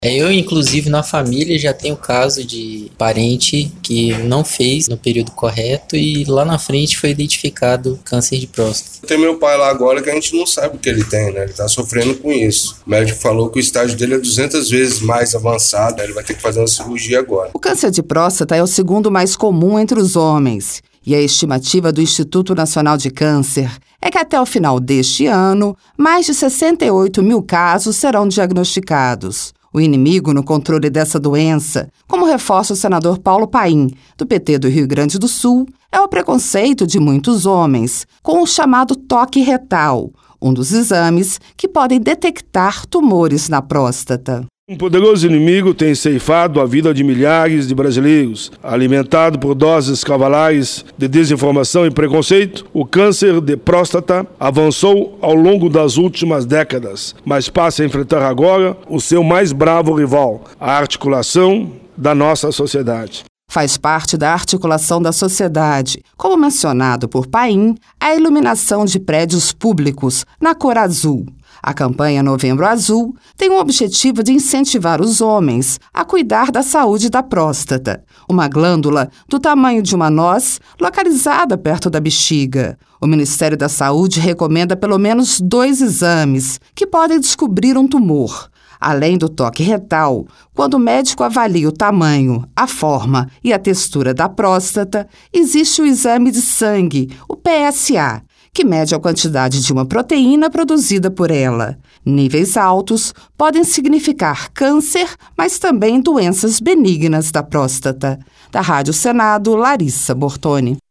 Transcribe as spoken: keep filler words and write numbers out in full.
É, Eu, inclusive, na família já tenho caso de parente que não fez no período correto e lá na frente foi identificado câncer de próstata. Tem meu pai lá agora que a gente não sabe o que ele tem, né? Ele tá sofrendo com isso. O médico falou que o estágio dele é duzentas vezes mais avançado, né? Ele vai ter que fazer uma cirurgia agora. O câncer de próstata é o segundo mais comum entre os homens. E a estimativa do Instituto Nacional de Câncer é que até o final deste ano, mais de sessenta e oito mil casos serão diagnosticados. O inimigo no controle dessa doença, como reforça o senador Paulo Paim, do P T do Rio Grande do Sul, é o preconceito de muitos homens com o chamado toque retal, um dos exames que podem detectar tumores na próstata. Um poderoso inimigo tem ceifado a vida de milhares de brasileiros. Alimentado por doses cavalares de desinformação e preconceito, o câncer de próstata avançou ao longo das últimas décadas, mas passa a enfrentar agora o seu mais bravo rival, a articulação da nossa sociedade. Faz parte da articulação da sociedade, como mencionado por Paim, a iluminação de prédios públicos na cor azul. A campanha Novembro Azul tem o objetivo de incentivar os homens a cuidar da saúde da próstata, uma glândula do tamanho de uma noz localizada perto da bexiga. O Ministério da Saúde recomenda pelo menos dois exames que podem descobrir um tumor. Além do toque retal, quando o médico avalia o tamanho, a forma e a textura da próstata, existe o exame de sangue, o P S A, que mede a quantidade de uma proteína produzida por ela. Níveis altos podem significar câncer, mas também doenças benignas da próstata. Da Rádio Senado, Larissa Bortoni.